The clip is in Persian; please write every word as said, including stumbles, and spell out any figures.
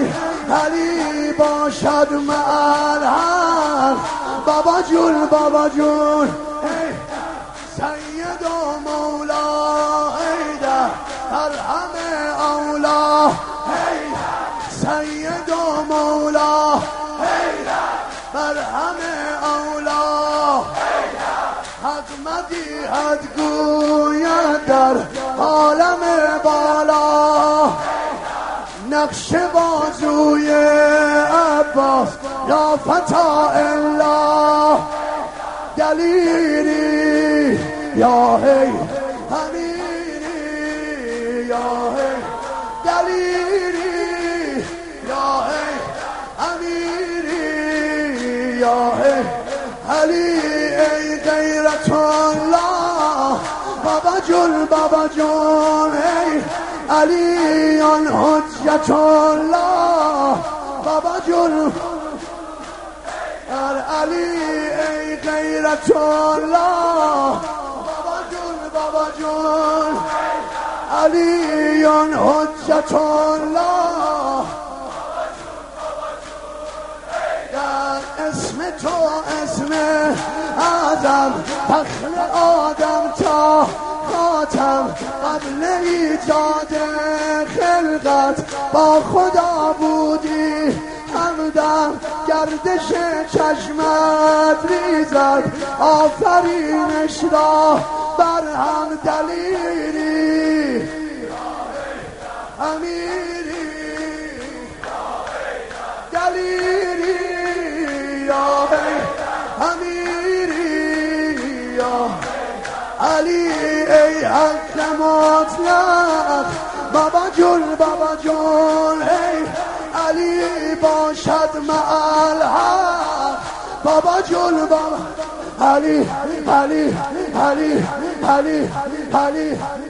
علی باشد مع الحق. بابا جون بابا جون ای سید و مولا ایده هر همه اولا ای سید و مولا ایده بر همه اولا حق مدیحت گوید در عالم بالا نقش بازوی عباس یا فتا الله دلیری یا هی امیری یا هی دلیری یا هی امیری یا هی علی ای غیرت الله بابا جون بابا جون ای علی آن حجت الله بابا جون علی ای غیرت الله بابا جون بابا جون علی آن حجت الله در اسم تو اسم اعظم فخر آدم تا خاتم قبل ایجاد خلقت با خدا بودی همدم گردش چشمت ریزد آفرینش را بر هم دلیری امیری دلیری یا امیری یا علی ای حق مطلق بابا جون بابا جون ای علی باشد مع الحق بابا جون بابا علی علی علی علی علی